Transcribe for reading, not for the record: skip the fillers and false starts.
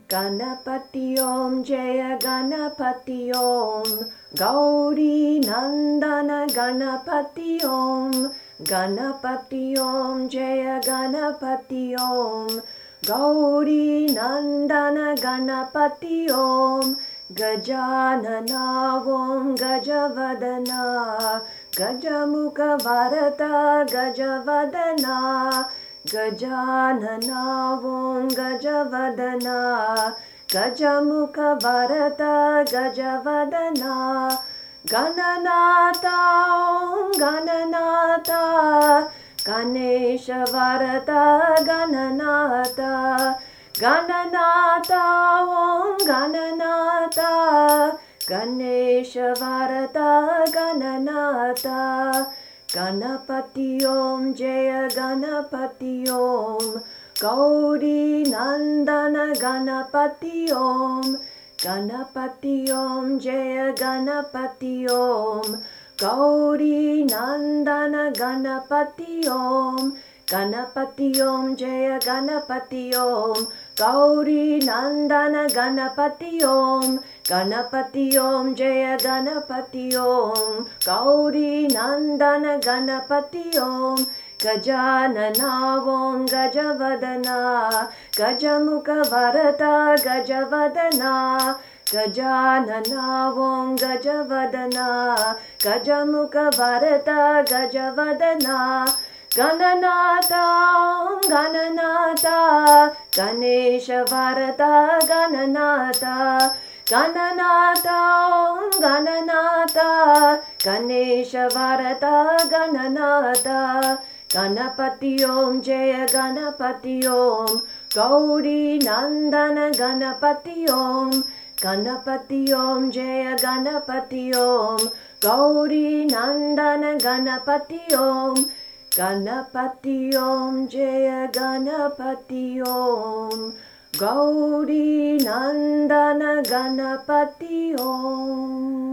गणपति ॐ जय गणपति ॐ गौरी नन्दन गणपति ॐ गणपति ॐ जय गणपति ॐ गौरी नन्दन गणपति ॐ गजानना ॐ गजवदना गजमुख वरदा गजवदना गजानना ॐ गजवदना गजमुख वरदा गजवदना गणनाथा ॐ गणनाथा गणेश वरदा गणनाथा गणनाथा ॐ गणनाथा गणेश वरदा गणनाथा गणपति ॐ जय गणपति ॐ गौरी नन्दन गणपति ॐ गणपति ॐ जय गणपति ॐ गौरी नन्दन गणपति ॐ गणपति ॐ जय गणपति ॐ गौरी नन्दन गणपति ॐ गणपति ॐ जय गणपति ॐ गौरी नन्दन गणपति ॐ गजानना ॐ गजवदना गजमुख वरदा गजवदना गजानना ॐ गजवदना गजमुख वरदा गजवदना गणनाथा ॐ गणनाथा गणेश वरदा गणनाथा गणनाथा ॐ गणनाथा गणेश वरदा गणनाथा गणपति ॐ जय गणपति ॐ गौरी नन्दन गणपति ॐ गणपति ॐ जय गणपति ॐ गौरी नन्दन गणपति ॐ गणपति ॐ जय गणपति ॐ गौरी नन्दन गणपति ॐ